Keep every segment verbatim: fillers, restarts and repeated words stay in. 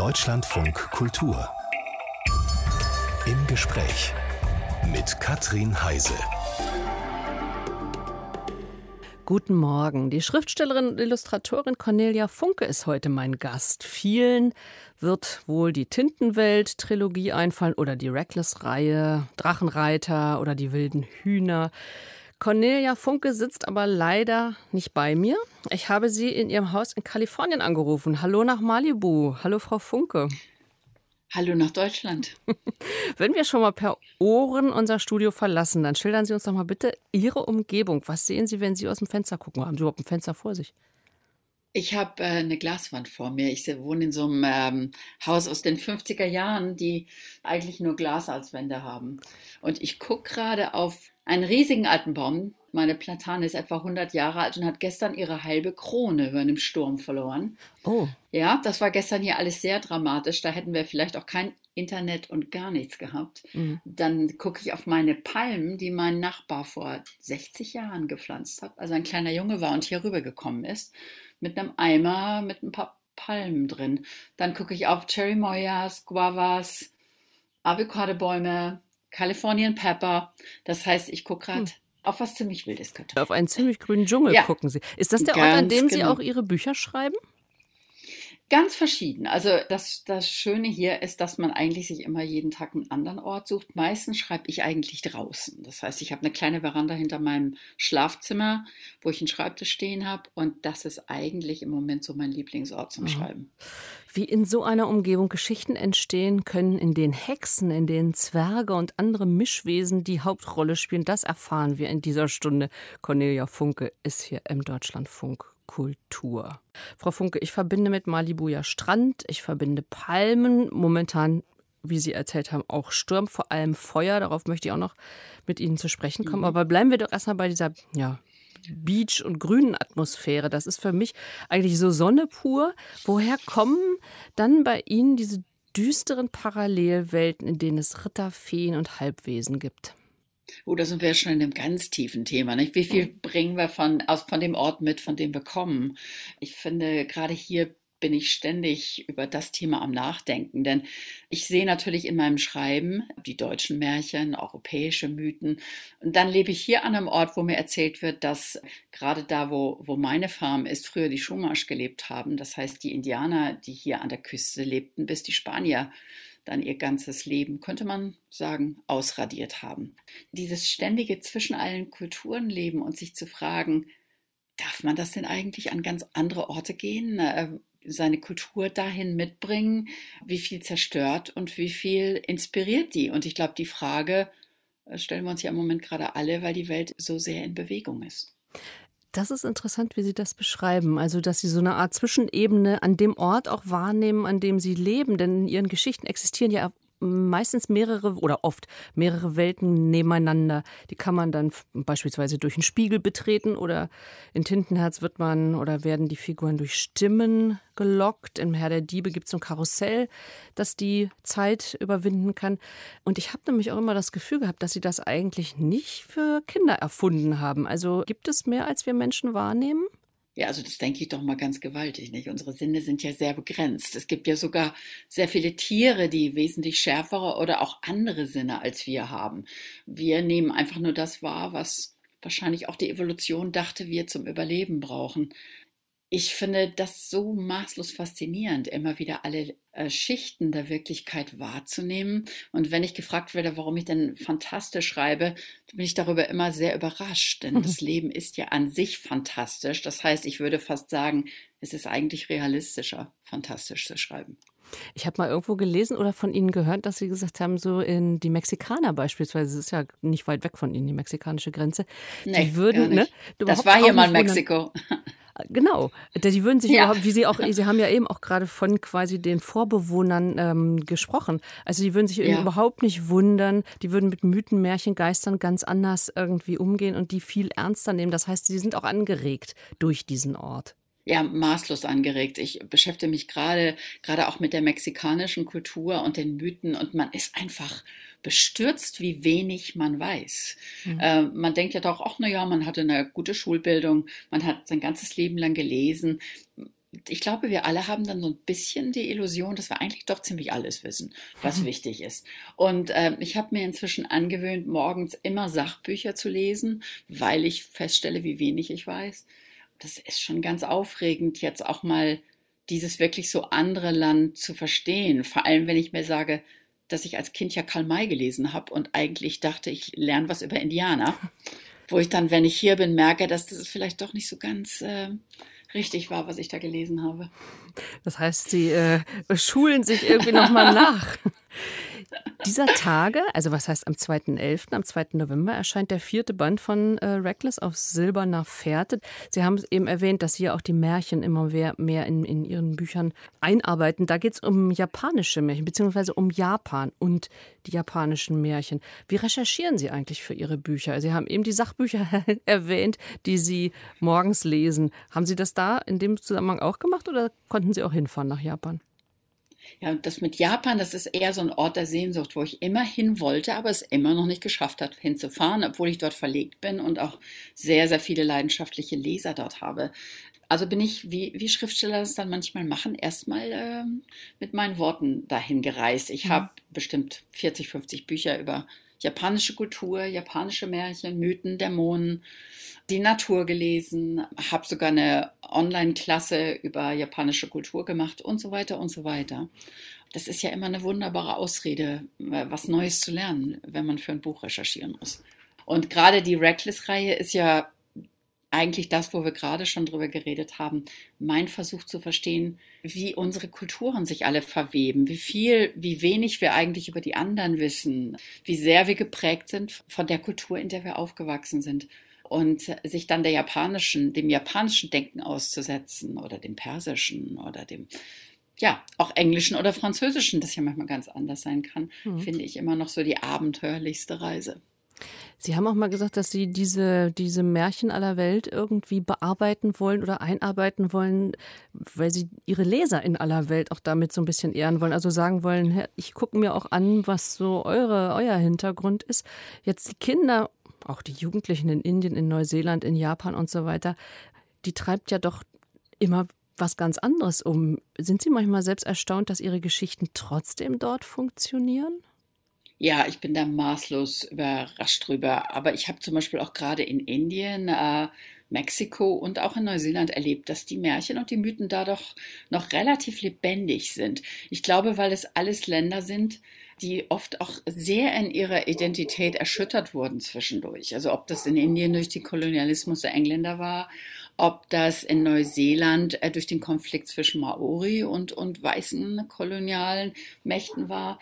Deutschlandfunk Kultur. Im Gespräch mit Katrin Heise. Guten Morgen. Die Schriftstellerin und Illustratorin Cornelia Funke ist heute mein Gast. Vielen wird wohl die Tintenwelt-Trilogie einfallen oder die Reckless-Reihe, Drachenreiter oder die wilden Hühner. Cornelia Funke sitzt aber leider nicht bei mir. Ich habe sie in ihrem Haus in Kalifornien angerufen. Hallo nach Malibu. Hallo, Frau Funke. Hallo nach Deutschland. Wenn wir schon mal per Ohren unser Studio verlassen, dann schildern Sie uns doch mal bitte Ihre Umgebung. Was sehen Sie, wenn Sie aus dem Fenster gucken? Haben Sie überhaupt ein Fenster vor sich? Ich habe äh, eine Glaswand vor mir. Ich wohne in so einem ähm, Haus aus den fünfziger Jahren, die eigentlich nur Glas als Wände haben. Und ich gucke gerade auf einen riesigen alten Baum. Meine Platane ist etwa hundert Jahre alt und hat gestern ihre halbe Krone über einem Sturm verloren. Oh. Ja, das war gestern hier alles sehr dramatisch. Da hätten wir vielleicht auch kein Internet und gar nichts gehabt. Mhm. Dann gucke ich auf meine Palmen, die mein Nachbar vor sechzig Jahren gepflanzt hat, also ein kleiner Junge war und hier rübergekommen ist, mit einem Eimer mit ein paar Palmen drin. Dann gucke ich auf Cherry Moyas, Guavas, Avocadobäume, Californian Pepper. Das heißt, ich gucke gerade hm. auf was ziemlich Wildes. Auf einen ziemlich grünen Dschungel ja. gucken Sie. Ist das der Ort, an dem Sie genau. auch Ihre Bücher schreiben? Ganz verschieden. Also das, das Schöne hier ist, dass man eigentlich sich immer jeden Tag einen anderen Ort sucht. Meistens schreibe ich eigentlich draußen. Das heißt, ich habe eine kleine Veranda hinter meinem Schlafzimmer, wo ich einen Schreibtisch stehen habe. Und das ist eigentlich im Moment so mein Lieblingsort zum mhm. Schreiben. Wie in so einer Umgebung Geschichten entstehen können, in denen Hexen, in denen Zwerge und andere Mischwesen die Hauptrolle spielen, das erfahren wir in dieser Stunde. Cornelia Funke ist hier im Deutschlandfunk Kultur. Frau Funke, ich verbinde mit Malibu ja Strand, ich verbinde Palmen, momentan, wie Sie erzählt haben, auch Sturm, vor allem Feuer, darauf möchte ich auch noch mit Ihnen zu sprechen kommen. Mhm. Aber bleiben wir doch erstmal bei dieser ja, Beach- und grünen Atmosphäre. Das ist für mich eigentlich so Sonne pur. Woher kommen dann bei Ihnen diese düsteren Parallelwelten, in denen es Ritter, Feen und Halbwesen gibt? Oh, da sind wir ja schon in einem ganz tiefen Thema, nicht? Wie viel bringen wir von, aus, von dem Ort mit, von dem wir kommen? Ich finde, gerade hier bin ich ständig über das Thema am Nachdenken, denn ich sehe natürlich in meinem Schreiben die deutschen Märchen, europäische Mythen und dann lebe ich hier an einem Ort, wo mir erzählt wird, dass gerade da, wo, wo meine Farm ist, früher die Chumash gelebt haben, das heißt die Indianer, die hier an der Küste lebten, bis die Spanier dann ihr ganzes Leben, könnte man sagen, ausradiert haben. Dieses ständige zwischen allen Kulturen leben und sich zu fragen, darf man das denn eigentlich an ganz andere Orte gehen, äh, seine Kultur dahin mitbringen, wie viel zerstört und wie viel inspiriert die? Und ich glaube, die Frage äh, stellen wir uns ja im Moment gerade alle, weil die Welt so sehr in Bewegung ist. Das ist interessant, wie Sie das beschreiben. Also, dass Sie so eine Art Zwischenebene an dem Ort auch wahrnehmen, an dem Sie leben. Denn in Ihren Geschichten existieren ja meistens mehrere oder oft mehrere Welten nebeneinander. Die kann man dann beispielsweise durch einen Spiegel betreten oder in Tintenherz wird man oder werden die Figuren durch Stimmen gelockt. Im Herr der Diebe gibt es so ein Karussell, das die Zeit überwinden kann. Und ich habe nämlich auch immer das Gefühl gehabt, dass Sie das eigentlich nicht für Kinder erfunden haben. Also gibt es mehr, als wir Menschen wahrnehmen? Ja, also das denke ich doch mal ganz gewaltig, nicht? Unsere Sinne sind ja sehr begrenzt. Es gibt ja sogar sehr viele Tiere, die wesentlich schärfere oder auch andere Sinne als wir haben. Wir nehmen einfach nur das wahr, was wahrscheinlich auch die Evolution dachte, wir zum Überleben brauchen. Ich finde das so maßlos faszinierend, immer wieder alle äh, Schichten der Wirklichkeit wahrzunehmen. Und wenn ich gefragt werde, warum ich denn fantastisch schreibe, bin ich darüber immer sehr überrascht. Denn mhm. das Leben ist ja an sich fantastisch. Das heißt, ich würde fast sagen, es ist eigentlich realistischer, fantastisch zu schreiben. Ich habe mal irgendwo gelesen oder von Ihnen gehört, dass Sie gesagt haben, so in die Mexikaner beispielsweise, das ist ja nicht weit weg von Ihnen, die mexikanische Grenze. Nee, die würden, gar nicht. Ne, das war hier mal Mexiko. Genau, die würden sich ja. überhaupt, wie Sie auch, Sie haben ja eben auch gerade von quasi den Vorbewohnern ähm, gesprochen. Also die würden sich ja. überhaupt nicht wundern, die würden mit Mythen, Märchen, Geistern ganz anders irgendwie umgehen und die viel ernster nehmen. Das heißt, sie sind auch angeregt durch diesen Ort. Ja, maßlos angeregt. Ich beschäftige mich gerade, gerade auch mit der mexikanischen Kultur und den Mythen und man ist einfach bestürzt, wie wenig man weiß. Mhm. Äh, man denkt ja doch, ach na ja, man hatte eine gute Schulbildung, man hat sein ganzes Leben lang gelesen. ich glaube, wir alle haben dann so ein bisschen die Illusion, dass wir eigentlich doch ziemlich alles wissen, was mhm. wichtig ist. Und äh, ich habe mir inzwischen angewöhnt, morgens immer Sachbücher zu lesen, weil ich feststelle, wie wenig ich weiß. Das ist schon ganz aufregend, jetzt auch mal dieses wirklich so andere Land zu verstehen. Vor allem, wenn ich mir sage, dass ich als Kind ja Karl May gelesen habe und eigentlich dachte, ich lerne was über Indianer. Wo ich dann, wenn ich hier bin, merke, dass das vielleicht doch nicht so ganz äh, richtig war, was ich da gelesen habe. Das heißt, Sie äh, schulen sich irgendwie nochmal nach. Dieser Tage, also was heißt am zweiten elften, am zweiten November, erscheint der vierte Band von äh, Reckless auf silberner Fährte. Sie haben es eben erwähnt, dass Sie ja auch die Märchen immer mehr, mehr in, in Ihren Büchern einarbeiten. Da geht es um japanische Märchen, beziehungsweise um Japan und die japanischen Märchen. Wie recherchieren Sie eigentlich für Ihre Bücher? Sie haben eben die Sachbücher erwähnt, die Sie morgens lesen. Haben Sie das da in dem Zusammenhang auch gemacht oder konnten Sie auch hinfahren nach Japan? Ja, das mit Japan, das ist eher so ein Ort der Sehnsucht, wo ich immer hin wollte, aber es immer noch nicht geschafft hat, hinzufahren, obwohl ich dort verlegt bin und auch sehr, sehr viele leidenschaftliche Leser dort habe. Also bin ich, wie, wie Schriftsteller das dann manchmal machen, erstmal äh, mit meinen Worten dahin gereist. Ich habe bestimmt vierzig, fünfzig Bücher über japanische Kultur, japanische Märchen, Mythen, Dämonen, die Natur gelesen, habe sogar eine Online-Klasse über japanische Kultur gemacht und so weiter und so weiter. Das ist ja immer eine wunderbare Ausrede, was Neues zu lernen, wenn man für ein Buch recherchieren muss. Und gerade die Reckless-Reihe ist ja eigentlich das, wo wir gerade schon drüber geredet haben, mein Versuch zu verstehen, wie unsere Kulturen sich alle verweben, wie viel, wie wenig wir eigentlich über die anderen wissen, wie sehr wir geprägt sind von der Kultur, in der wir aufgewachsen sind. Und sich dann der japanischen, dem japanischen Denken auszusetzen oder dem persischen oder dem, ja, auch englischen oder französischen, das ja manchmal ganz anders sein kann, mhm. finde ich immer noch so die abenteuerlichste Reise. Sie haben auch mal gesagt, dass Sie diese, diese Märchen aller Welt irgendwie bearbeiten wollen oder einarbeiten wollen, weil Sie Ihre Leser in aller Welt auch damit so ein bisschen ehren wollen. Also sagen wollen, ich gucke mir auch an, was so eure, euer Hintergrund ist. Jetzt die Kinder, auch die Jugendlichen in Indien, in Neuseeland, in Japan und so weiter, die treibt ja doch immer was ganz anderes um. Sind Sie manchmal selbst erstaunt, dass Ihre Geschichten trotzdem dort funktionieren? Ja, ich bin da maßlos überrascht drüber. Aber ich habe zum Beispiel auch gerade in Indien, äh, Mexiko und auch in Neuseeland erlebt, dass die Märchen und die Mythen da doch noch relativ lebendig sind. Ich glaube, weil es alles Länder sind, die oft auch sehr in ihrer Identität erschüttert wurden zwischendurch. Also ob das in Indien durch den Kolonialismus der Engländer war, ob das in Neuseeland äh, durch den Konflikt zwischen Maori und, und weißen kolonialen Mächten war.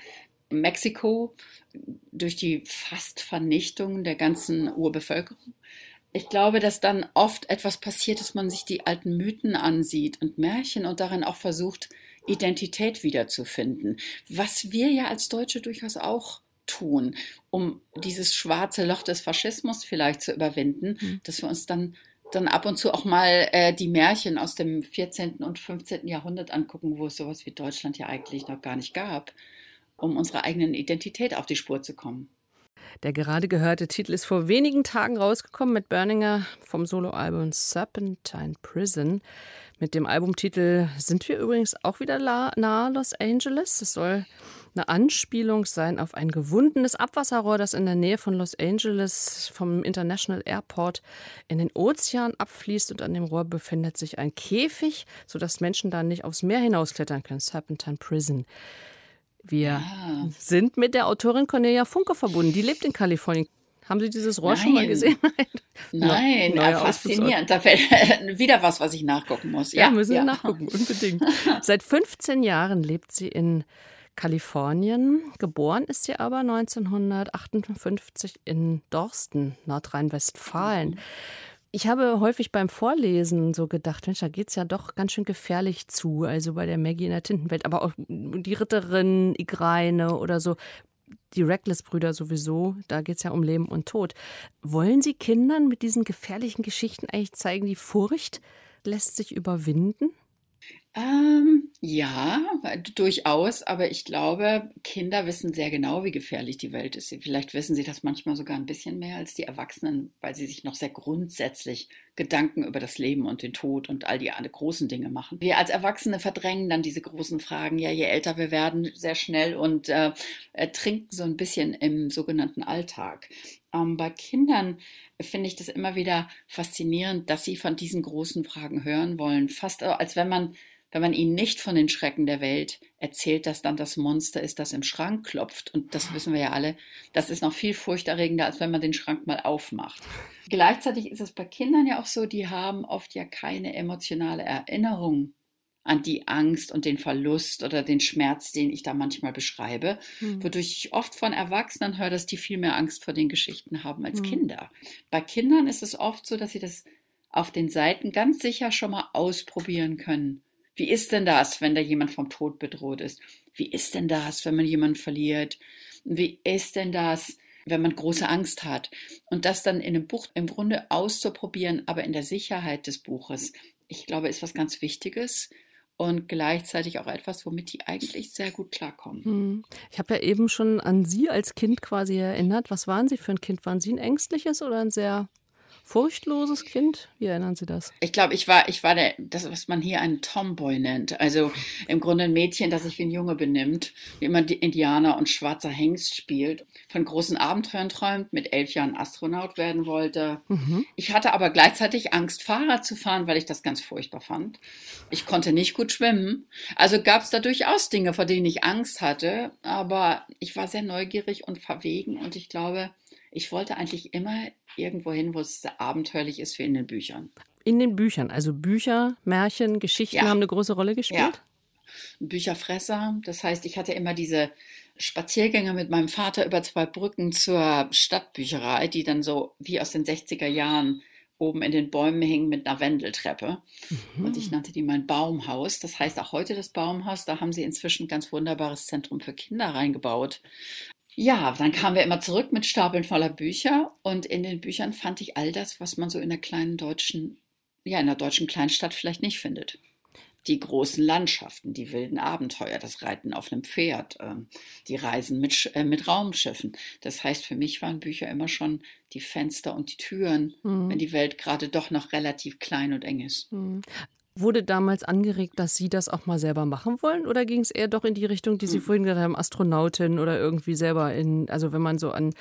Mexiko durch die fast Vernichtung der ganzen Urbevölkerung. Ich glaube, dass dann oft etwas passiert, dass man sich die alten Mythen ansieht und Märchen und darin auch versucht, Identität wiederzufinden. Was wir ja als Deutsche durchaus auch tun, um dieses schwarze Loch des Faschismus vielleicht zu überwinden, mhm. dass wir uns dann dann ab und zu auch mal äh, die Märchen aus dem vierzehnten und fünfzehnten Jahrhundert angucken, wo es sowas wie Deutschland ja eigentlich noch gar nicht gab, um unserer eigenen Identität auf die Spur zu kommen. Der gerade gehörte Titel ist vor wenigen Tagen rausgekommen mit Berninger vom Soloalbum Serpentine Prison. Mit dem Albumtitel sind wir übrigens auch wieder nahe Los Angeles. Es soll eine Anspielung sein auf ein gewundenes Abwasserrohr, das in der Nähe von Los Angeles vom International Airport in den Ozean abfließt. Und an dem Rohr befindet sich ein Käfig, sodass Menschen da nicht aufs Meer hinausklettern können. Serpentine Prison. Wir ja. sind mit der Autorin Cornelia Funke verbunden. Die lebt in Kalifornien. Haben Sie dieses Rohr Nein. schon mal gesehen? Nein, no, faszinierend. Da fällt wieder was, was ich nachgucken muss. Ja, ja müssen wir ja. nachgucken, unbedingt. Seit fünfzehn Jahren lebt sie in Kalifornien. Geboren ist sie aber neunzehnhundertachtundfünfzig in Dorsten, Nordrhein-Westfalen. Mhm. Ich habe häufig beim Vorlesen so gedacht, Mensch, da geht es ja doch ganz schön gefährlich zu. Also bei der Maggie in der Tintenwelt, aber auch die Ritterin, Igraine oder so. Die Reckless-Brüder sowieso, da geht es ja um Leben und Tod. Wollen Sie Kindern mit diesen gefährlichen Geschichten eigentlich zeigen, die Furcht lässt sich überwinden? Ähm, ja, durchaus, aber ich glaube, Kinder wissen sehr genau, wie gefährlich die Welt ist. Vielleicht wissen sie das manchmal sogar ein bisschen mehr als die Erwachsenen, weil sie sich noch sehr grundsätzlich Gedanken über das Leben und den Tod und all die alle großen Dinge machen. Wir als Erwachsene verdrängen dann diese großen Fragen, ja, je älter wir werden, sehr schnell und äh, ertrinken so ein bisschen im sogenannten Alltag. Ähm, bei Kindern finde ich das immer wieder faszinierend, dass sie von diesen großen Fragen hören wollen, fast als wenn man wenn man ihnen nicht von den Schrecken der Welt erzählt, dass dann das Monster ist, das im Schrank klopft. Und das wissen wir ja alle, das ist noch viel furchterregender, als wenn man den Schrank mal aufmacht. Gleichzeitig ist es bei Kindern ja auch so, die haben oft ja keine emotionale Erinnerung an die Angst und den Verlust oder den Schmerz, den ich da manchmal beschreibe, hm. wodurch ich oft von Erwachsenen höre, dass die viel mehr Angst vor den Geschichten haben als hm. Kinder. Bei Kindern ist es oft so, dass sie das auf den Seiten ganz sicher schon mal ausprobieren können. Wie ist denn das, wenn da jemand vom Tod bedroht ist? Wie ist denn das, wenn man jemanden verliert? Wie ist denn das, wenn man große Angst hat? Und das dann in einem Buch im Grunde auszuprobieren, aber in der Sicherheit des Buches, ich glaube, ist was ganz Wichtiges und gleichzeitig auch etwas, womit die eigentlich sehr gut klarkommen. Ich habe ja eben schon an Sie als Kind quasi erinnert. Was waren Sie für ein Kind? Waren Sie ein ängstliches oder ein sehr furchtloses Kind? Wie erinnern Sie das? Ich glaube, ich war, ich war der, das, was man hier einen Tomboy nennt. Also im Grunde ein Mädchen, das sich wie ein Junge benimmt, wie immer die Indianer und schwarzer Hengst spielt, von großen Abenteuern träumt, mit elf Jahren Astronaut werden wollte. Mhm. Ich hatte aber gleichzeitig Angst, Fahrrad zu fahren, weil ich das ganz furchtbar fand. Ich konnte nicht gut schwimmen. Also gab es da durchaus Dinge, vor denen ich Angst hatte. Aber ich war sehr neugierig und verwegen und ich glaube, ich wollte eigentlich immer irgendwo hin, wo es abenteuerlich ist, wie in den Büchern. In den Büchern, also Bücher, Märchen, Geschichten ja. haben eine große Rolle gespielt? Ja, Bücherfresser. Das heißt, ich hatte immer diese Spaziergänge mit meinem Vater über zwei Brücken zur Stadtbücherei, die dann so wie aus den sechziger Jahren oben in den Bäumen hingen mit einer Wendeltreppe. Mhm. Und ich nannte die mein Baumhaus. Das heißt auch heute das Baumhaus. Da haben sie inzwischen ein ganz wunderbares Zentrum für Kinder reingebaut. Ja, dann kamen wir immer zurück mit Stapeln voller Bücher und in den Büchern fand ich all das, was man so in der kleinen deutschen, ja, in der deutschen Kleinstadt vielleicht nicht findet. Die großen Landschaften, die wilden Abenteuer, das Reiten auf einem Pferd, äh, die Reisen mit, äh, mit Raumschiffen. Das heißt, für mich waren Bücher immer schon die Fenster und die Türen, mhm. wenn die Welt gerade doch noch relativ klein und eng ist. Mhm. Wurde damals angeregt, dass Sie das auch mal selber machen wollen? Oder ging es eher doch in die Richtung, die Sie hm. vorhin gesagt haben, Astronautin oder irgendwie selber in, also wenn man so an,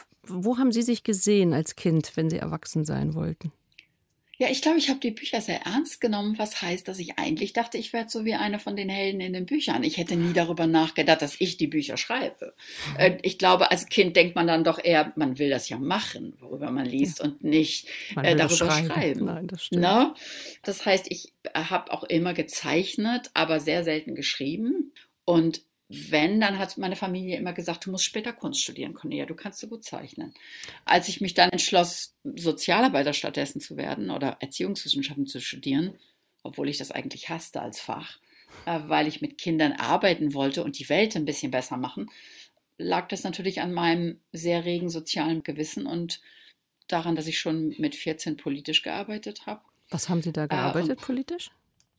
wo haben Sie sich gesehen als Kind, wenn Sie erwachsen sein wollten? Ja, ich glaube, ich habe die Bücher sehr ernst genommen, was heißt, dass ich eigentlich dachte, ich werde so wie eine von den Helden in den Büchern. Ich hätte nie darüber nachgedacht, dass ich die Bücher schreibe. Mhm. Äh, ich glaube, als Kind denkt man dann doch eher, man will das ja machen, worüber man liest, ja. und nicht äh, darüber schreiben. schreiben. Nein, das stimmt. No? Das heißt, ich habe auch immer gezeichnet, aber sehr selten geschrieben. Und wenn, dann hat meine Familie immer gesagt, du musst später Kunst studieren, Cornelia, du kannst so gut zeichnen. Als ich mich dann entschloss, Sozialarbeiter stattdessen zu werden oder Erziehungswissenschaften zu studieren, obwohl ich das eigentlich hasste als Fach, äh, weil ich mit Kindern arbeiten wollte und die Welt ein bisschen besser machen, lag das natürlich an meinem sehr regen sozialen Gewissen und daran, dass ich schon mit vierzehn politisch gearbeitet habe. Was haben Sie da gearbeitet äh, politisch?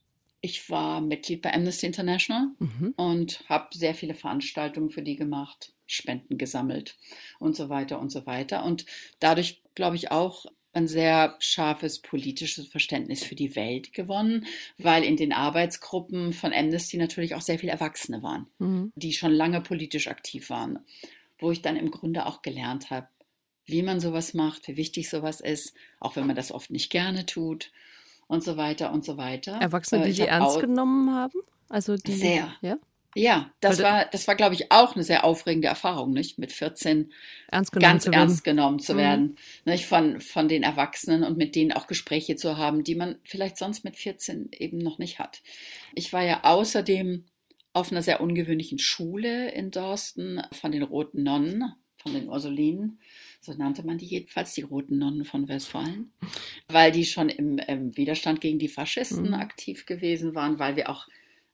Ich war Mitglied bei Amnesty International mhm. und habe sehr viele Veranstaltungen für die gemacht, Spenden gesammelt und so weiter und so weiter. Und dadurch, glaube ich, auch ein sehr scharfes politisches Verständnis für die Welt gewonnen, weil in den Arbeitsgruppen von Amnesty natürlich auch sehr viele Erwachsene waren, mhm. die schon lange politisch aktiv waren, wo ich dann im Grunde auch gelernt habe, wie man sowas macht, wie wichtig sowas ist, auch wenn man das oft nicht gerne tut. Und so weiter und so weiter. Erwachsene, die Sie ernst genommen haben? Also die, sehr. Ja, ja das, war, das war, glaube ich, auch eine sehr aufregende Erfahrung, nicht? Mit vierzehn ernst genommen ganz zu ernst genommen zu mhm. werden. Nicht? Von, von den Erwachsenen und mit denen auch Gespräche zu haben, die man vielleicht sonst mit vierzehn eben noch nicht hat. Ich war ja außerdem auf einer sehr ungewöhnlichen Schule in Dorsten von den Roten Nonnen, von den Ursulinen. So nannte man die jedenfalls, die Roten Nonnen von Westfalen, weil die schon im, im Widerstand gegen die Faschisten mhm. aktiv gewesen waren, weil wir auch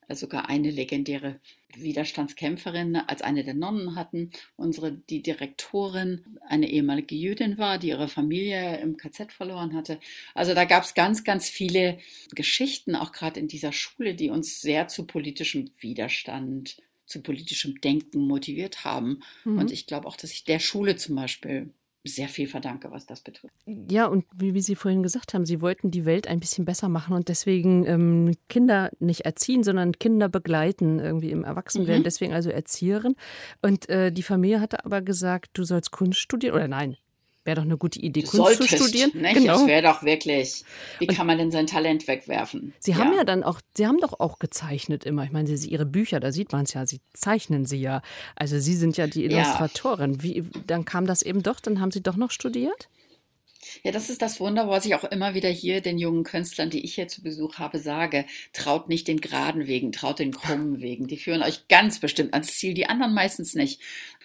sogar eine legendäre Widerstandskämpferin als eine der Nonnen hatten. Unsere, die Direktorin, eine ehemalige Jüdin war, die ihre Familie im K Z verloren hatte. Also da gab es ganz, ganz viele Geschichten, auch gerade in dieser Schule, die uns sehr zu politischem Widerstand, zu politischem Denken motiviert haben. Mhm. Und ich glaube auch, dass ich der Schule zum Beispiel sehr viel verdanke, was das betrifft. Ja, und wie, wie Sie vorhin gesagt haben, Sie wollten die Welt ein bisschen besser machen und deswegen ähm, Kinder nicht erziehen, sondern Kinder begleiten, irgendwie im Erwachsenwerden, mhm. deswegen also Erzieherin. Und äh, die Familie hatte aber gesagt, du sollst Kunst studieren, oder nein, wäre doch eine gute Idee, du Kunst solltest, zu studieren. Nicht? Genau. Das wäre doch wirklich, wie und kann man denn sein Talent wegwerfen? Sie ja. haben ja dann auch, Sie haben doch auch gezeichnet immer. Ich meine, Sie, Ihre Bücher, da sieht man es ja, Sie zeichnen sie ja. Also Sie sind ja die Illustratorin. Ja. Wie, dann kam das eben doch, dann haben Sie doch noch studiert? Ja, das ist das Wunder, was ich auch immer wieder hier den jungen Künstlern, die ich hier zu Besuch habe, sage. Traut nicht den geraden Wegen, traut den krummen Wegen. Die führen euch ganz bestimmt ans Ziel, die anderen meistens nicht.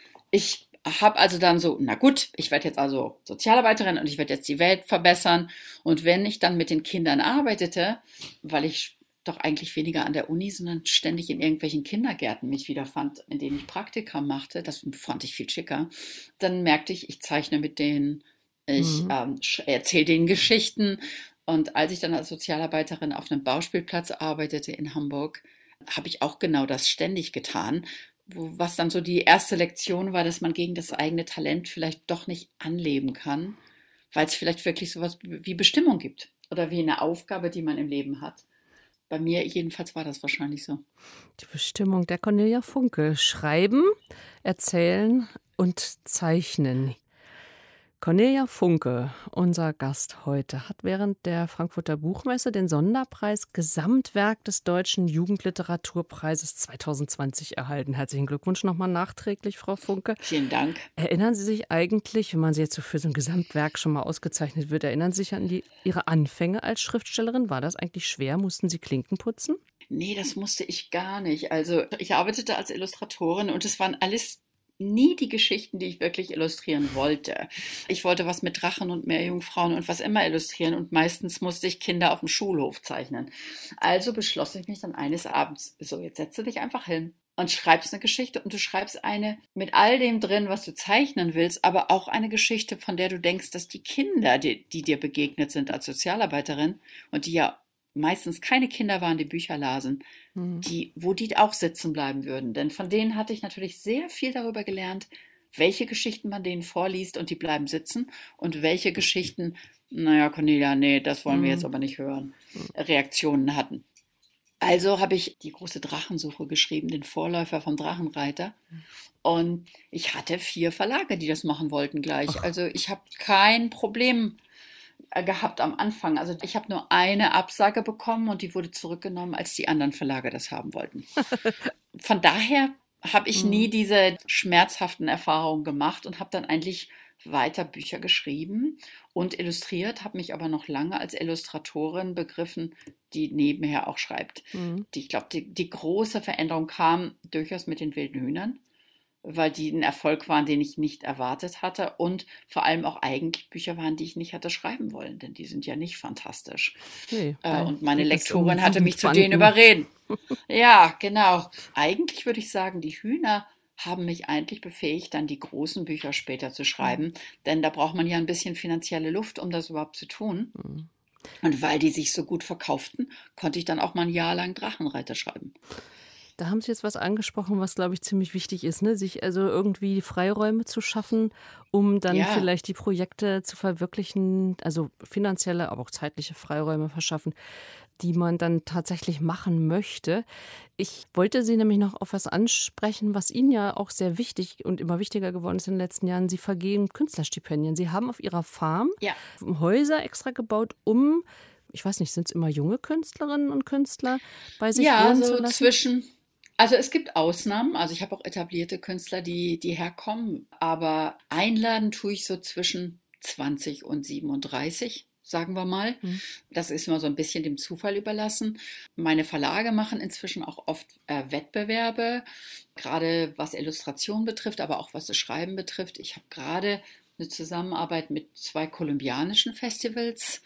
Ich habe also dann so, na gut, ich werde jetzt also Sozialarbeiterin und ich werde jetzt die Welt verbessern. Und wenn ich dann mit den Kindern arbeitete, weil ich doch eigentlich weniger an der Uni, sondern ständig in irgendwelchen Kindergärten mich wiederfand, in denen ich Praktika machte, das fand ich viel schicker, dann merkte ich, ich zeichne mit denen, ich mhm. ähm, erzähle denen Geschichten. Und als ich dann als Sozialarbeiterin auf einem Bauspielplatz arbeitete in Hamburg, habe ich auch genau das ständig getan, was dann so die erste Lektion war, dass man gegen das eigene Talent vielleicht doch nicht anleben kann, weil es vielleicht wirklich sowas wie Bestimmung gibt oder wie eine Aufgabe, die man im Leben hat. Bei mir jedenfalls war das wahrscheinlich so. Die Bestimmung der Cornelia Funke. Schreiben, erzählen und zeichnen. Cornelia Funke, unser Gast heute, hat während der Frankfurter Buchmesse den Sonderpreis Gesamtwerk des Deutschen Jugendliteraturpreises zwanzig zwanzig erhalten. Herzlichen Glückwunsch nochmal nachträglich, Frau Funke. Vielen Dank. Erinnern Sie sich eigentlich, wenn man Sie jetzt so für so ein Gesamtwerk schon mal ausgezeichnet wird, erinnern Sie sich an die, Ihre Anfänge als Schriftstellerin? War das eigentlich schwer? Mussten Sie Klinken putzen? Nee, das musste ich gar nicht. Also ich arbeitete als Illustratorin und es waren alles nie die Geschichten, die ich wirklich illustrieren wollte. Ich wollte was mit Drachen und Meerjungfrauen und was immer illustrieren und meistens musste ich Kinder auf dem Schulhof zeichnen. Also beschloss ich mich dann eines Abends, so jetzt setze dich einfach hin und schreibst eine Geschichte und du schreibst eine mit all dem drin, was du zeichnen willst, aber auch eine Geschichte, von der du denkst, dass die Kinder, die, die dir begegnet sind als Sozialarbeiterin und die ja meistens keine Kinder waren, die Bücher lasen, mhm. die, wo die auch sitzen bleiben würden. Denn von denen hatte ich natürlich sehr viel darüber gelernt, welche Geschichten man denen vorliest und die bleiben sitzen und welche Geschichten, naja, Cornelia, nee, das wollen mhm. wir jetzt aber nicht hören, Reaktionen hatten. Also habe ich die große Drachensuche geschrieben, den Vorläufer vom Drachenreiter. Und ich hatte vier Verlage, die das machen wollten gleich. Ach. Also ich habe kein Problem gehabt am Anfang. Also ich habe nur eine Absage bekommen und die wurde zurückgenommen, als die anderen Verlage das haben wollten. Von daher habe ich nie diese schmerzhaften Erfahrungen gemacht und habe dann eigentlich weiter Bücher geschrieben und illustriert, habe mich aber noch lange als Illustratorin begriffen, die nebenher auch schreibt. Mhm. Die, ich glaube, die, die große Veränderung kam durchaus mit den wilden Hühnern, weil die ein Erfolg waren, den ich nicht erwartet hatte und vor allem auch eigentlich Bücher waren, die ich nicht hatte schreiben wollen, denn die sind ja nicht fantastisch. Okay, äh, und meine Lektorin hatte mich zu denen überreden. Ja, genau. Eigentlich würde ich sagen, die Hühner haben mich eigentlich befähigt, dann die großen Bücher später zu schreiben, denn da braucht man ja ein bisschen finanzielle Luft, um das überhaupt zu tun. Mhm. Und weil die sich so gut verkauften, konnte ich dann auch mal ein Jahr lang Drachenreiter schreiben. Da haben Sie jetzt was angesprochen, was, glaube ich, ziemlich wichtig ist, ne? Sich also irgendwie Freiräume zu schaffen, um dann ja. vielleicht die Projekte zu verwirklichen, also finanzielle, aber auch zeitliche Freiräume verschaffen, die man dann tatsächlich machen möchte. Ich wollte Sie nämlich noch auf was ansprechen, was Ihnen ja auch sehr wichtig und immer wichtiger geworden ist in den letzten Jahren. Sie vergeben Künstlerstipendien. Sie haben auf Ihrer Farm ja. Häuser extra gebaut, um, ich weiß nicht, sind es immer junge Künstlerinnen und Künstler bei sich ja, wohnen so zu lassen? Zwischen Also es gibt Ausnahmen, also ich habe auch etablierte Künstler, die, die herkommen, aber einladen tue ich so zwischen zwanzig und siebenunddreißig, sagen wir mal. Mhm. Das ist immer so ein bisschen dem Zufall überlassen. Meine Verlage machen inzwischen auch oft äh, Wettbewerbe, gerade was Illustration betrifft, aber auch was das Schreiben betrifft. Ich habe gerade eine Zusammenarbeit mit zwei kolumbianischen Festivals,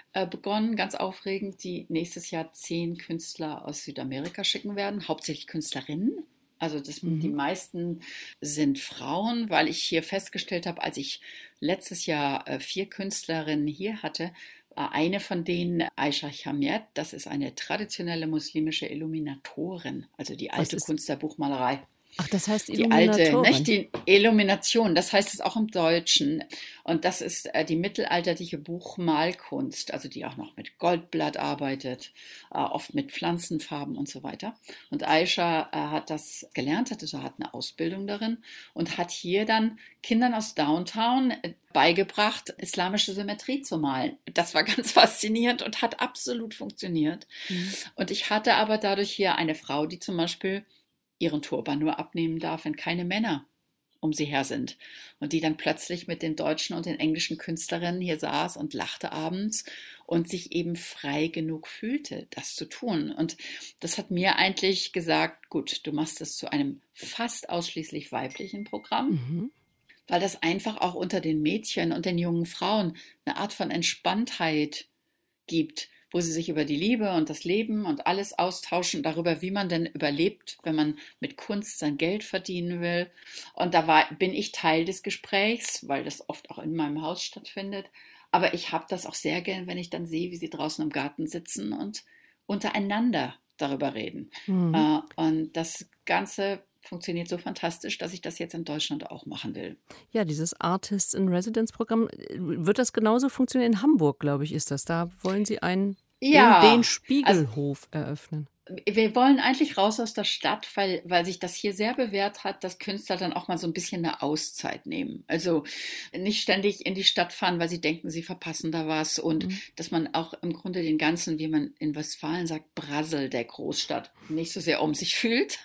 äh, begonnen, ganz aufregend, die nächstes Jahr zehn Künstler aus Südamerika schicken werden, hauptsächlich Künstlerinnen. Also das, mhm. die meisten sind Frauen, weil ich hier festgestellt habe, als ich letztes Jahr äh, vier Künstlerinnen hier hatte, war eine von denen Aisha Chamiet, das ist eine traditionelle muslimische Illuminatorin, also die alte Kunst der Buchmalerei. Ach, das heißt die alte, nicht die Illumination, das heißt es auch im Deutschen. Und das ist äh, die mittelalterliche Buchmalkunst, also die auch noch mit Goldblatt arbeitet, äh, oft mit Pflanzenfarben und so weiter. Und Aisha äh, hat das gelernt, hat, also hat eine Ausbildung darin und hat hier dann Kindern aus Downtown äh, beigebracht, islamische Symmetrie zu malen. Das war ganz faszinierend und hat absolut funktioniert. Mhm. Und ich hatte aber dadurch hier eine Frau, die zum Beispiel ihren Turban nur abnehmen darf, wenn keine Männer um sie her sind. Und die dann plötzlich mit den deutschen und den englischen Künstlerinnen hier saß und lachte abends und sich eben frei genug fühlte, das zu tun. Und das hat mir eigentlich gesagt, gut, du machst es zu einem fast ausschließlich weiblichen Programm, mhm. weil das einfach auch unter den Mädchen und den jungen Frauen eine Art von Entspanntheit gibt, wo sie sich über die Liebe und das Leben und alles austauschen, darüber, wie man denn überlebt, wenn man mit Kunst sein Geld verdienen will. Und da war, bin ich Teil des Gesprächs, weil das oft auch in meinem Haus stattfindet. Aber ich habe das auch sehr gern, wenn ich dann sehe, wie sie draußen im Garten sitzen und untereinander darüber reden. Mhm. Und das Ganze funktioniert so fantastisch, dass ich das jetzt in Deutschland auch machen will. Ja, dieses Artists in Residence Programm, wird das genauso funktionieren? In Hamburg, glaube ich, ist das. Da wollen Sie einen, ja, den, den Spiegelhof also, eröffnen. Wir wollen eigentlich raus aus der Stadt, weil, weil sich das hier sehr bewährt hat, dass Künstler dann auch mal so ein bisschen eine Auszeit nehmen. Also nicht ständig in die Stadt fahren, weil sie denken, sie verpassen da was. Und mhm. dass man auch im Grunde den ganzen, wie man in Westfalen sagt, Brassel der Großstadt nicht so sehr um sich fühlt.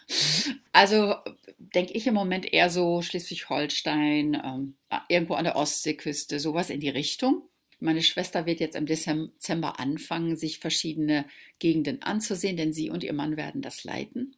Also denke ich im Moment eher so Schleswig-Holstein, ähm, irgendwo an der Ostseeküste, sowas in die Richtung. Meine Schwester wird jetzt im Dezember anfangen, sich verschiedene Gegenden anzusehen, denn sie und ihr Mann werden das leiten.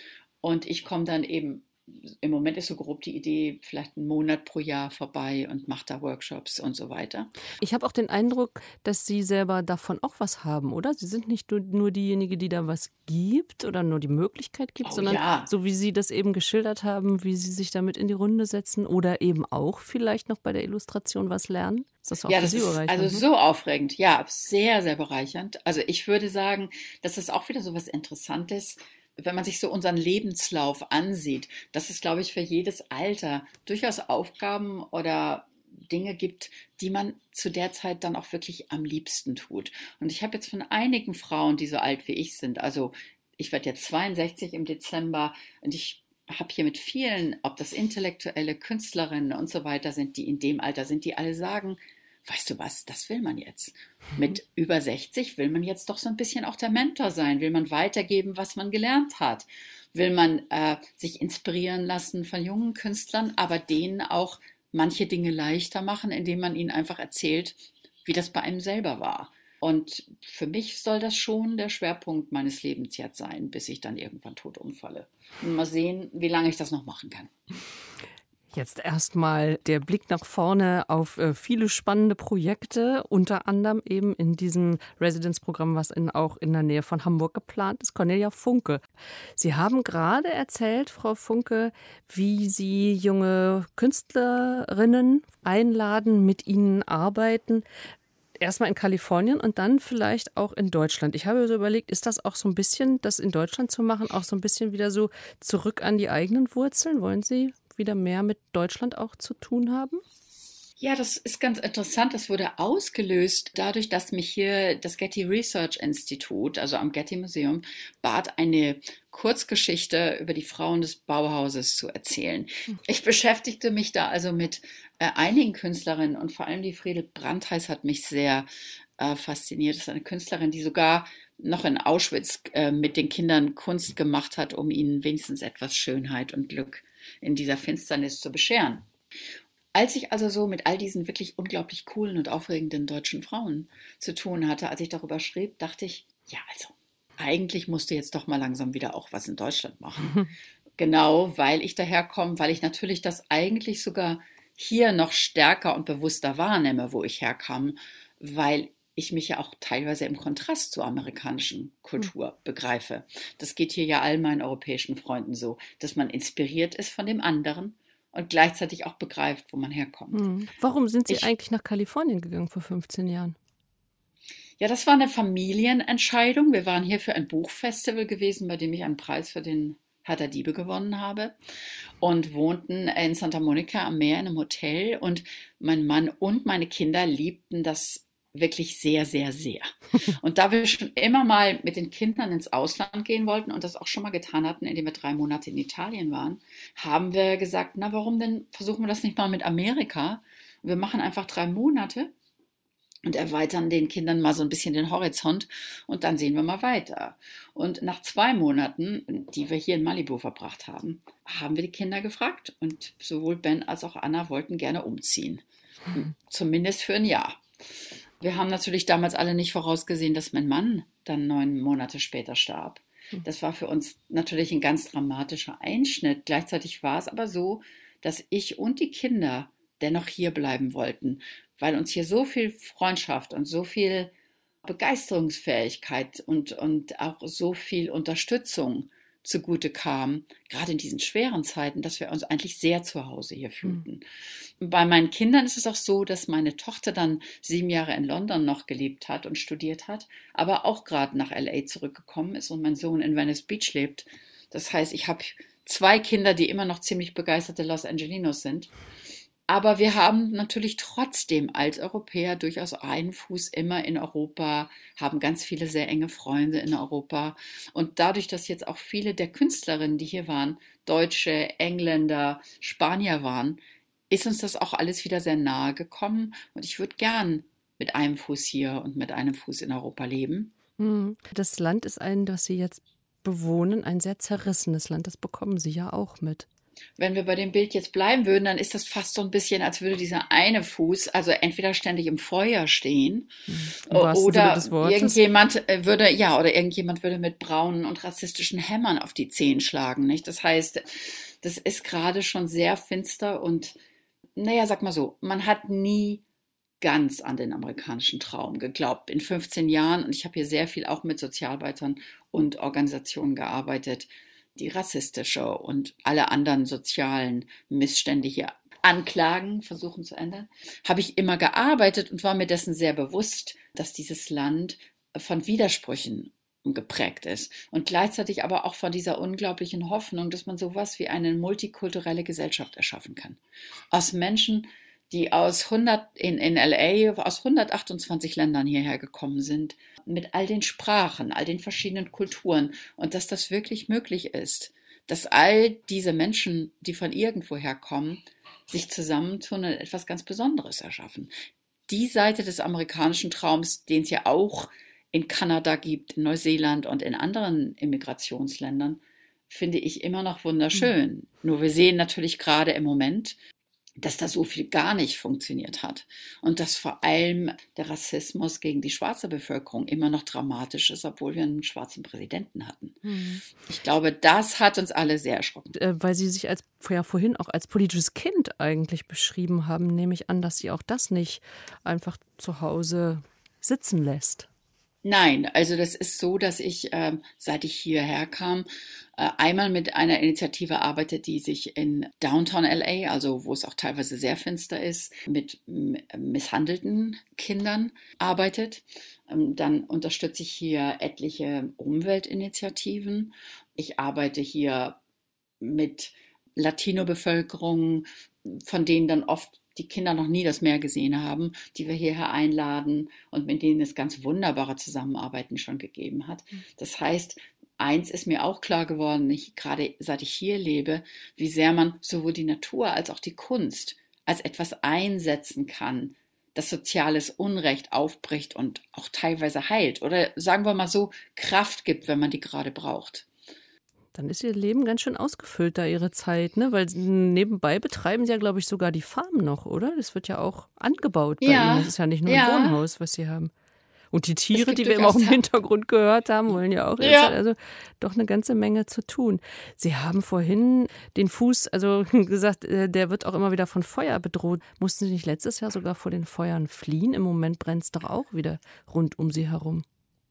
Und ich komme dann eben, im Moment ist so grob die Idee, vielleicht einen Monat pro Jahr vorbei und mache da Workshops und so weiter. Ich habe auch den Eindruck, dass Sie selber davon auch was haben, oder? Sie sind nicht nur, nur diejenige, die da was gibt oder nur die Möglichkeit gibt, oh, sondern ja. so wie Sie das eben geschildert haben, wie Sie sich damit in die Runde setzen oder eben auch vielleicht noch bei der Illustration was lernen. Ist das auch ja, für das Sie ist bereichernd? also so aufregend. Ja, sehr, sehr bereichernd. Also ich würde sagen, das ist auch wieder so was Interessantes, wenn man sich so unseren Lebenslauf ansieht, dass es, glaube ich, für jedes Alter durchaus Aufgaben oder Dinge gibt, die man zu der Zeit dann auch wirklich am liebsten tut. Und ich habe jetzt von einigen Frauen, die so alt wie ich sind, also ich werde jetzt zweiundsechzig im Dezember und ich habe hier mit vielen, ob das intellektuelle Künstlerinnen und so weiter sind, die in dem Alter sind, die alle sagen, weißt du was, das will man jetzt. Mit über sechzig will man jetzt doch so ein bisschen auch der Mentor sein, will man weitergeben, was man gelernt hat, will man äh, sich inspirieren lassen von jungen Künstlern, aber denen auch manche Dinge leichter machen, indem man ihnen einfach erzählt, wie das bei einem selber war. Und für mich soll das schon der Schwerpunkt meines Lebens jetzt sein, bis ich dann irgendwann tot umfalle. Und mal sehen, wie lange ich das noch machen kann. Jetzt erstmal der Blick nach vorne auf äh, viele spannende Projekte, unter anderem eben in diesem Residence-Programm, was in, auch in der Nähe von Hamburg geplant ist, Cornelia Funke. Sie haben gerade erzählt, Frau Funke, wie Sie junge Künstlerinnen einladen, mit ihnen arbeiten. Erstmal in Kalifornien und dann vielleicht auch in Deutschland. Ich habe so überlegt, ist das auch so ein bisschen, das in Deutschland zu machen, auch so ein bisschen wieder so zurück an die eigenen Wurzeln? Wollen Sie wieder mehr mit Deutschland auch zu tun haben? Ja, das ist ganz interessant. Das wurde ausgelöst dadurch, dass mich hier das Getty Research Institute, also am Getty Museum, bat, eine Kurzgeschichte über die Frauen des Bauhauses zu erzählen. Ich beschäftigte mich da also mit äh, einigen Künstlerinnen und vor allem die Friedel Brandheiß hat mich sehr äh, fasziniert. Das ist eine Künstlerin, die sogar noch in Auschwitz äh, mit den Kindern Kunst gemacht hat, um ihnen wenigstens etwas Schönheit und Glück in dieser Finsternis zu bescheren. Als ich also so mit all diesen wirklich unglaublich coolen und aufregenden deutschen Frauen zu tun hatte, als ich darüber schrieb, dachte ich, ja, also eigentlich musst du jetzt doch mal langsam wieder auch was in Deutschland machen. Genau, weil ich daherkomme, weil ich natürlich das eigentlich sogar hier noch stärker und bewusster wahrnehme, wo ich herkam, weil ich mich ja auch teilweise im Kontrast zur amerikanischen Kultur begreife. Das geht hier ja all meinen europäischen Freunden so, dass man inspiriert ist von dem anderen und gleichzeitig auch begreift, wo man herkommt. Mhm. Warum sind Sie Ich, eigentlich nach Kalifornien gegangen vor fünfzehn Jahren? ja, das war eine Familienentscheidung. Wir waren hier für ein Buchfestival gewesen, bei dem ich einen Preis für den Hertha Diebe gewonnen habe und wohnten in Santa Monica am Meer in einem Hotel und mein Mann und meine Kinder liebten das wirklich sehr, sehr, sehr. Und da wir schon immer mal mit den Kindern ins Ausland gehen wollten und das auch schon mal getan hatten, indem wir drei Monate in Italien waren, haben wir gesagt, na warum denn versuchen wir das nicht mal mit Amerika? Wir machen einfach drei Monate und erweitern den Kindern mal so ein bisschen den Horizont und dann sehen wir mal weiter. Und nach zwei Monaten, die wir hier in Malibu verbracht haben, haben wir die Kinder gefragt und sowohl Ben als auch Anna wollten gerne umziehen. Zumindest für ein Jahr. Wir haben natürlich damals alle nicht vorausgesehen, dass mein Mann dann neun Monate später starb. Das war für uns natürlich ein ganz dramatischer Einschnitt. Gleichzeitig war es aber so, dass ich und die Kinder dennoch hier bleiben wollten, weil uns hier so viel Freundschaft und so viel Begeisterungsfähigkeit und, und auch so viel Unterstützung zugute kam, gerade in diesen schweren Zeiten, dass wir uns eigentlich sehr zu Hause hier fühlten. Mhm. Bei meinen Kindern ist es auch so, dass meine Tochter dann sieben Jahre in London noch gelebt hat und studiert hat, aber auch gerade nach L A zurückgekommen ist und mein Sohn in Venice Beach lebt. Das heißt, ich habe zwei Kinder, die immer noch ziemlich begeisterte Los Angelinos sind. Aber wir haben natürlich trotzdem als Europäer durchaus einen Fuß immer in Europa, haben ganz viele sehr enge Freunde in Europa. Und dadurch, dass jetzt auch viele der Künstlerinnen, die hier waren, Deutsche, Engländer, Spanier waren, ist uns das auch alles wieder sehr nahe gekommen. Und ich würde gern mit einem Fuß hier und mit einem Fuß in Europa leben. Das Land ist ein, das Sie jetzt bewohnen, ein sehr zerrissenes Land. Das bekommen Sie ja auch mit. Wenn wir bei dem Bild jetzt bleiben würden, dann ist das fast so ein bisschen, als würde dieser eine Fuß, also entweder ständig im Feuer stehen oder irgendjemand würde, ja, oder irgendjemand würde mit braunen und rassistischen Hämmern auf die Zehen schlagen, nicht? Das heißt, das ist gerade schon sehr finster und, naja, sag mal so, man hat nie ganz an den amerikanischen Traum geglaubt. In fünfzehn Jahren, und ich habe hier sehr viel auch mit Sozialarbeitern und Organisationen gearbeitet, die rassistische und alle anderen sozialen Missstände hier anklagen, versuchen zu ändern, habe ich immer gearbeitet und war mir dessen sehr bewusst, dass dieses Land von Widersprüchen geprägt ist und gleichzeitig aber auch von dieser unglaublichen Hoffnung, dass man sowas wie eine multikulturelle Gesellschaft erschaffen kann. Aus Menschen, die aus hundert in, in L A aus hundertachtundzwanzig Ländern hierher gekommen sind, mit all den Sprachen, all den verschiedenen Kulturen und dass das wirklich möglich ist, dass all diese Menschen, die von irgendwoher kommen, sich zusammentun und etwas ganz Besonderes erschaffen. Die Seite des amerikanischen Traums, den es ja auch in Kanada gibt, in Neuseeland und in anderen Immigrationsländern, finde ich immer noch wunderschön. Mhm. Nur wir sehen natürlich gerade im Moment, dass da so viel gar nicht funktioniert hat und dass vor allem der Rassismus gegen die schwarze Bevölkerung immer noch dramatisch ist, obwohl wir einen schwarzen Präsidenten hatten. Mhm. Ich glaube, das hat uns alle sehr erschrocken. Weil Sie sich als, ja, vorhin auch als politisches Kind eigentlich beschrieben haben, nehme ich an, dass Sie auch das nicht einfach zu Hause sitzen lässt. Nein, also das ist so, dass ich, ähm, seit ich hierher kam, äh, einmal mit einer Initiative arbeite, die sich in Downtown L A, also wo es auch teilweise sehr finster ist, mit m- misshandelten Kindern arbeitet. Ähm, dann unterstütze ich hier etliche Umweltinitiativen. Ich arbeite hier mit Latino-Bevölkerung, von denen dann oft die Kinder noch nie das Meer gesehen haben, die wir hierher einladen und mit denen es ganz wunderbare Zusammenarbeiten schon gegeben hat. Das heißt, eins ist mir auch klar geworden, ich, gerade seit ich hier lebe, wie sehr man sowohl die Natur als auch die Kunst als etwas einsetzen kann, das soziales Unrecht aufbricht und auch teilweise heilt oder sagen wir mal so, Kraft gibt, wenn man die gerade braucht. Dann ist Ihr Leben ganz schön ausgefüllt da, Ihre Zeit, ne? Weil nebenbei betreiben Sie ja, glaube ich, sogar die Farm noch, oder? Das wird ja auch angebaut bei ja, Ihnen. Das ist ja nicht nur ja. ein Wohnhaus, was Sie haben. Und die Tiere, die wir immer auch im Hintergrund gehört haben, wollen ja auch. Ja. Also doch eine ganze Menge zu tun. Sie haben vorhin den Fuß, also gesagt, der wird auch immer wieder von Feuer bedroht. Mussten Sie nicht letztes Jahr sogar vor den Feuern fliehen? Im Moment brennt es doch auch wieder rund um Sie herum.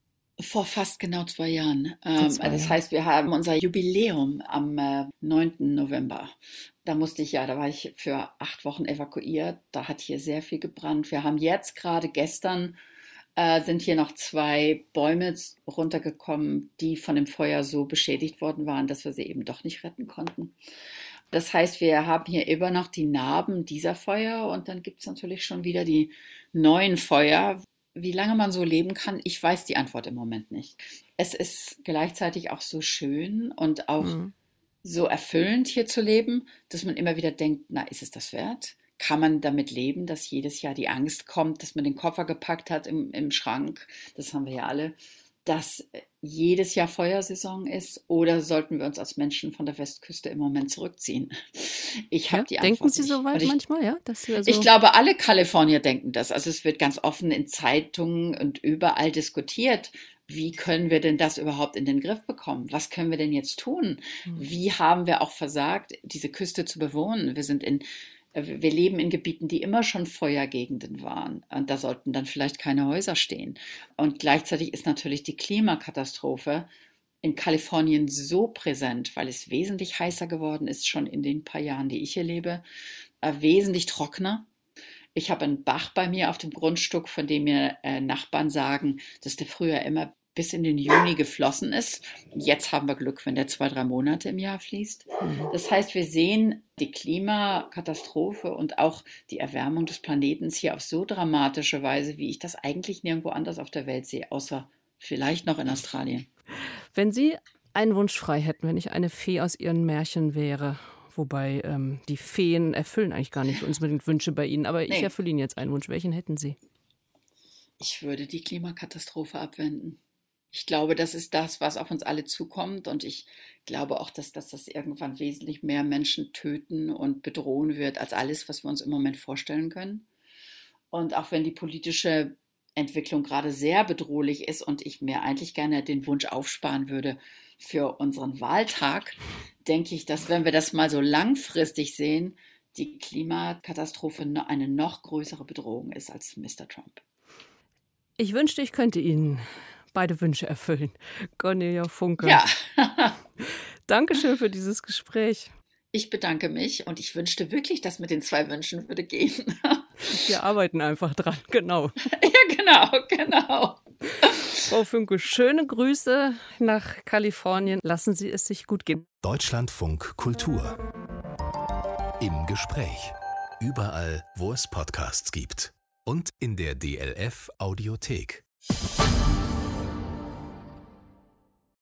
Vor fast genau zwei Jahren. Ähm, zwei das heißt, wir haben unser Jubiläum am äh, neunten November. Da musste ich ja, da war ich für acht Wochen evakuiert. Da hat hier sehr viel gebrannt. Wir haben jetzt gerade gestern, äh, sind hier noch zwei Bäume runtergekommen, die von dem Feuer so beschädigt worden waren, dass wir sie eben doch nicht retten konnten. Das heißt, wir haben hier immer noch die Narben dieser Feuer und dann gibt es natürlich schon wieder die neuen Feuer. Wie lange man so leben kann, ich weiß die Antwort im Moment nicht. Es ist gleichzeitig auch so schön und auch mhm. so erfüllend hier zu leben, dass man immer wieder denkt, na, ist es das wert? Kann man damit leben, dass jedes Jahr die Angst kommt, dass man den Koffer gepackt hat im, im Schrank, das haben wir ja alle, dass jedes Jahr Feuersaison ist, oder sollten wir uns als Menschen von der Westküste im Moment zurückziehen? Ich habe ja, die Antwort Denken Sie nicht. so weit ich, manchmal, ja? Dass wir so ich glaube, alle Kalifornier denken das. Also es wird ganz offen in Zeitungen und überall diskutiert. Wie können wir denn das überhaupt in den Griff bekommen? Was können wir denn jetzt tun? Wie haben wir auch versagt, diese Küste zu bewohnen? Wir sind in Wir leben in Gebieten, die immer schon Feuergegenden waren. Und da sollten dann vielleicht keine Häuser stehen. Und gleichzeitig ist natürlich die Klimakatastrophe in Kalifornien so präsent, weil es wesentlich heißer geworden ist, schon in den paar Jahren, die ich hier lebe, äh, wesentlich trockener. Ich habe einen Bach bei mir auf dem Grundstück, von dem mir äh, Nachbarn sagen, dass der früher immer bis in den Juni geflossen ist. Jetzt haben wir Glück, wenn der zwei, drei Monate im Jahr fließt. Das heißt, wir sehen die Klimakatastrophe und auch die Erwärmung des Planeten hier auf so dramatische Weise, wie ich das eigentlich nirgendwo anders auf der Welt sehe, außer vielleicht noch in Australien. Wenn Sie einen Wunsch frei hätten, wenn ich eine Fee aus Ihren Märchen wäre, wobei ähm, die Feen erfüllen eigentlich gar nicht unbedingt Wünsche bei Ihnen, aber nee. Ich erfülle Ihnen jetzt einen Wunsch. Welchen hätten Sie? Ich würde die Klimakatastrophe abwenden. Ich glaube, das ist das, was auf uns alle zukommt, und ich glaube auch, dass, dass das irgendwann wesentlich mehr Menschen töten und bedrohen wird, als alles, was wir uns im Moment vorstellen können. Und auch wenn die politische Entwicklung gerade sehr bedrohlich ist und ich mir eigentlich gerne den Wunsch aufsparen würde für unseren Wahltag, denke ich, dass, wenn wir das mal so langfristig sehen, die Klimakatastrophe eine noch größere Bedrohung ist als Mister Trump. Ich wünschte, ich könnte Ihnen beide Wünsche erfüllen. Cornelia Funke. Ja. Dankeschön für dieses Gespräch. Ich bedanke mich und ich wünschte wirklich, dass mit den zwei Wünschen würde gehen. Wir arbeiten einfach dran, genau. Ja, genau, genau. Frau Funke, schöne Grüße nach Kalifornien. Lassen Sie es sich gut gehen. Deutschlandfunk Kultur. Im Gespräch. Überall, wo es Podcasts gibt. Und in der D L F Audiothek.